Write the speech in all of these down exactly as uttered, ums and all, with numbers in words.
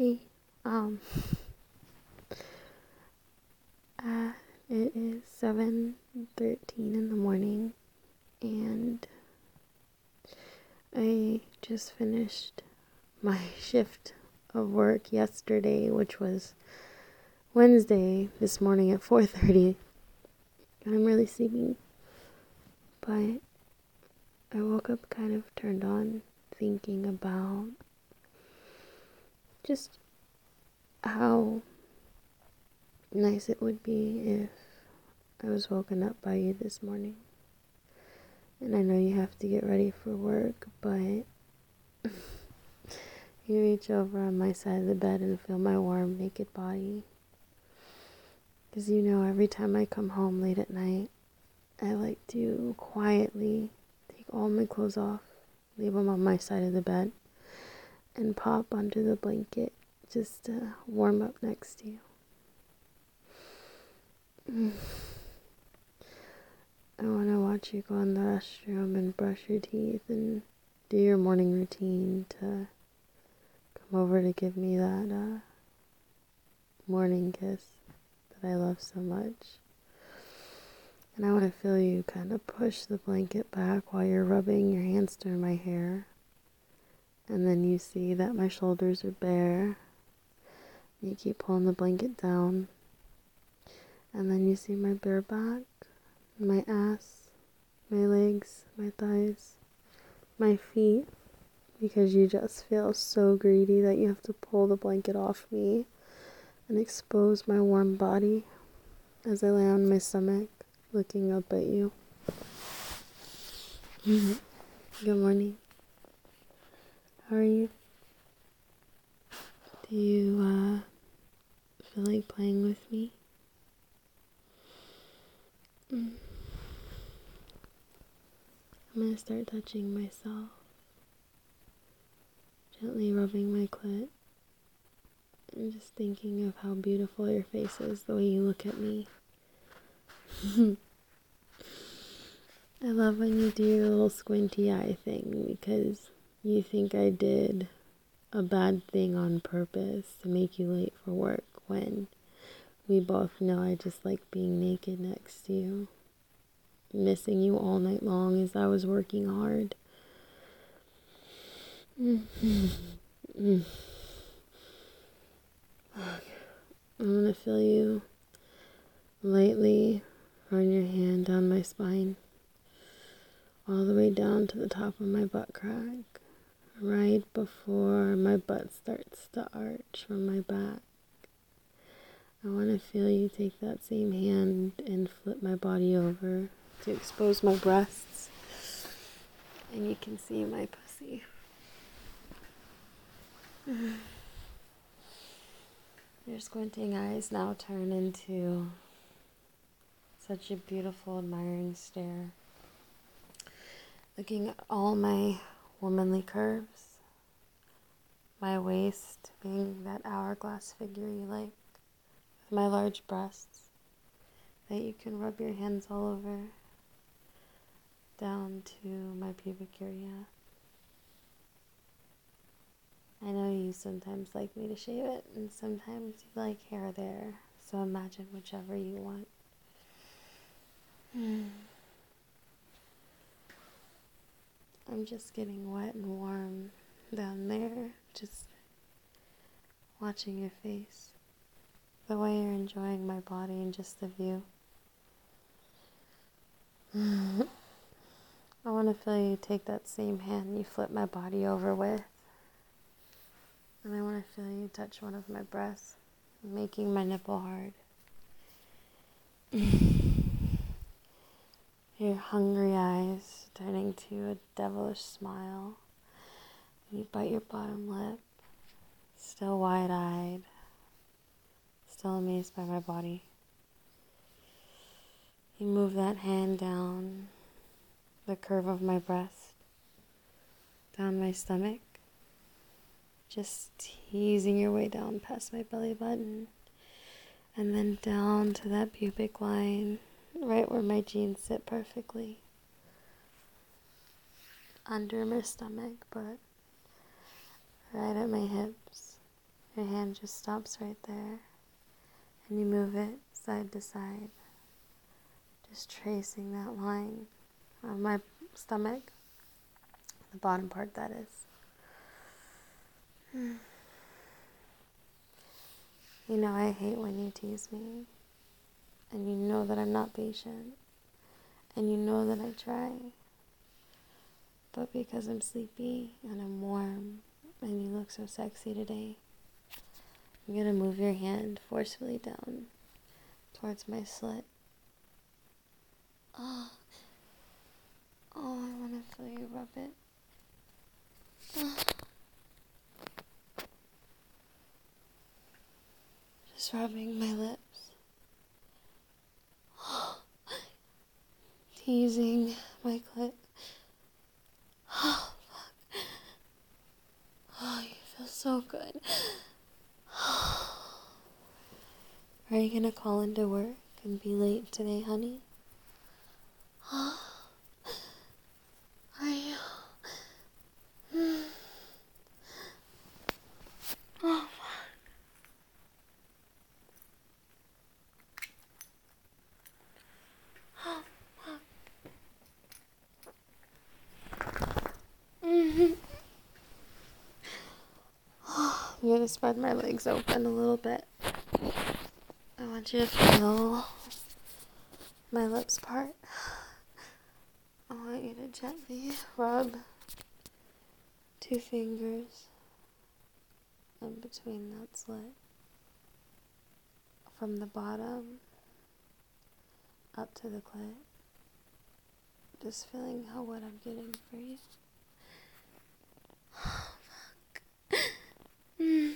Hey, um, uh, it is seven thirteen in the morning, and I just finished my shift of work yesterday, which was Wednesday, this morning at four thirty, and I'm really sleepy, but I woke up kind of turned on, thinking about just how nice it would be if I was woken up by you this morning. And I know you have to get ready for work, but you reach over on my side of the bed and feel my warm, naked body. Because you know, every time I come home late at night, I like to quietly take all my clothes off, leave them on my side of the bed, and pop under the blanket just to warm up next to you. I want to watch you go in the restroom and brush your teeth and do your morning routine to come over to give me that uh, morning kiss that I love so much. And I want to feel you kind of push the blanket back while you're rubbing your hands through my hair. And then you see that my shoulders are bare. You keep pulling the blanket down. And then you see my bare back, my ass, my legs, my thighs, my feet, because you just feel so greedy that you have to pull the blanket off me and expose my warm body as I lay on my stomach, looking up at you. Good morning. How are you? Do you uh, feel like playing with me? Mm. I'm going to start touching myself, gently rubbing my clit, and just thinking of how beautiful your face is the way you look at me. I love when you do your little squinty eye thing because you think I did a bad thing on purpose to make you late for work when we both know I just like being naked next to you, missing you all night long as I was working hard. Mm-hmm. Mm. I'm gonna feel you lightly run your hand down my spine, all the way down to the top of my butt crack, right before my butt starts to arch from my back. I want to feel you take that same hand and flip my body over to expose my breasts, and you can see my pussy. Your squinting eyes now turn into such a beautiful, admiring stare, looking at all my womanly curves, my waist being that hourglass figure you like, with my large breasts that you can rub your hands all over, down to my pubic area. I know you sometimes like me to shave it, and sometimes you like hair there, so imagine whichever you want. I'm just getting wet and warm down there, just watching your face, the way you're enjoying my body and just the view. I want to feel you take that same hand you flip my body over with, and I want to feel you touch one of my breasts, making my nipple hard. Your hungry eyes turning to a devilish smile. You bite your bottom lip, still wide-eyed, still amazed by my body. You move that hand down the curve of my breast, down my stomach, just teasing your way down past my belly button, and then down to that pubic line, right where my jeans sit perfectly. Under my stomach, but right at my hips, Your hand just stops right there, and you move it side to side, just tracing that line on my stomach, the bottom part that is. You know I hate when you tease me, and you know that I'm not patient, and you know that I try, but because I'm sleepy and I'm warm, and you look so sexy today, I'm gonna move your hand forcefully down towards my slit. Oh, oh, I wanna feel you rub it. Oh. Just rubbing my lips. Oh. Teasing my clit. Oh, fuck. Oh, you feel so good. Are you gonna call into work and be late today, honey? Are you? Oh, mm-hmm. I'm gonna spread my legs open a little bit. I want you to feel my lips part. I want you to gently rub two fingers in between that slit, from the bottom up to the clit. Just feeling how wet I'm getting for you. Oh, fuck. Mm.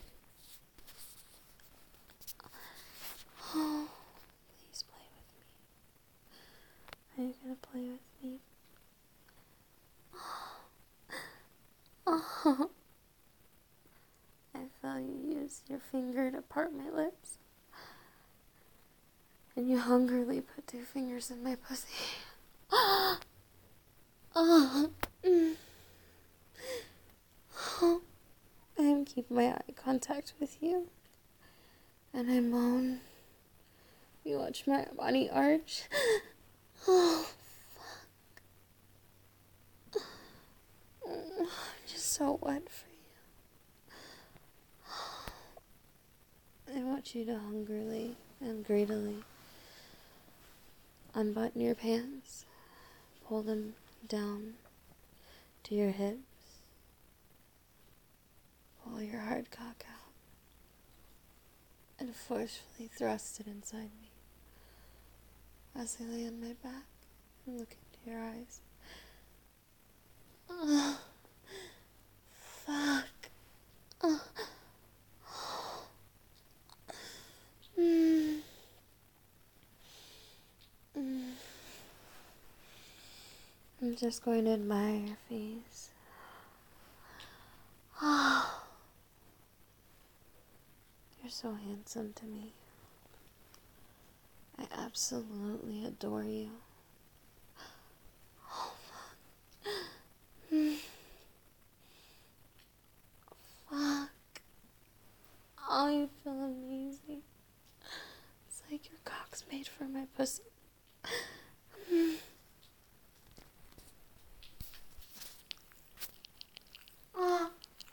Oh, please play with me. Are you gonna play with me? Oh, I feel you use your finger to part my lips, and you hungrily put two fingers in my pussy. Oh, mm. Oh, I keep my eye contact with you, and I moan. You watch my body arch. Oh, fuck. I'm just so wet for you. I want you to hungrily and greedily unbutton your pants, pull them down to your hips, pull your hard cock out, and forcefully thrust it inside me as I lay on my back and look into your eyes. Oh, fuck. Oh. Mm. Mm. I'm just going to admire your face. Oh. You're so handsome to me. I absolutely adore you. Oh, fuck. Mm. Fuck. Oh, you feel amazing. It's like your cock's made for my pussy. Mm. Oh.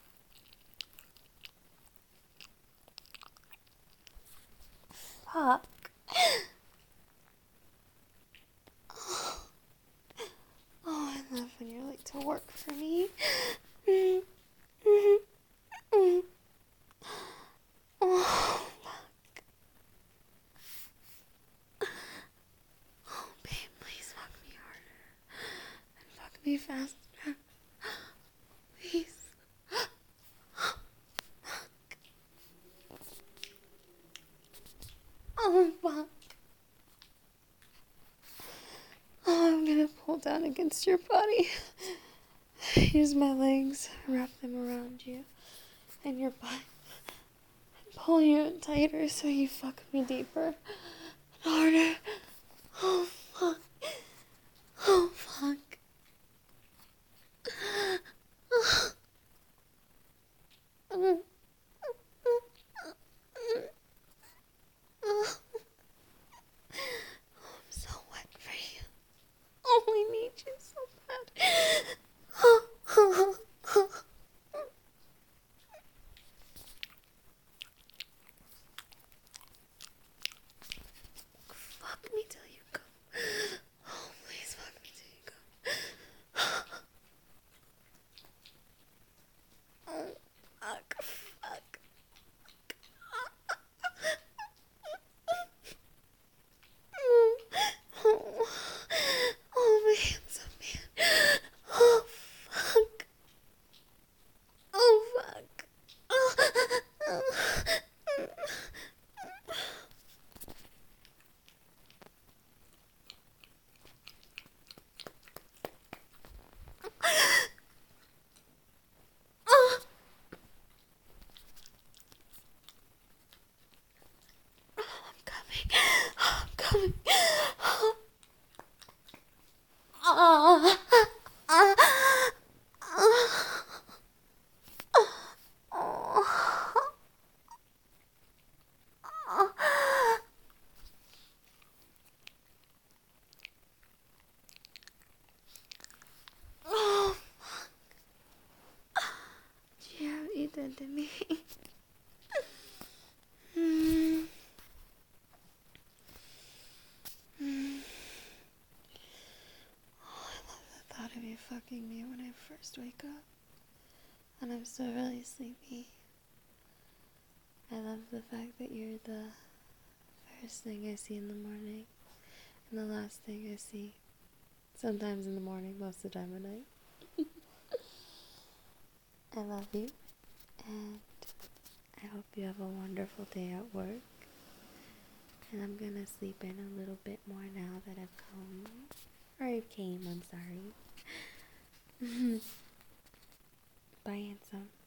Fuck. Oh. Oh, I love when you're late to work for me. Mm. Mm. Mm. Oh, fuck. Oh, babe, please fuck me harder. And fuck me faster. Please. Oh, fuck. Oh, I'm gonna pull down against your body. Use my legs, wrap them around you and your butt, and pull you in tighter so you fuck me deeper and harder. Oh, fuck. Oh, fuck. did to me. mm. Mm. Oh, I love the thought of you fucking me when I first wake up. And I'm still really sleepy. I love the fact that you're the first thing I see in the morning and the last thing I see. Sometimes in the morning, most of the time at night. I love you, and I hope you have a wonderful day at work. And I'm gonna sleep in a little bit more now that I've come. Or I came, I'm sorry. Bye, handsome.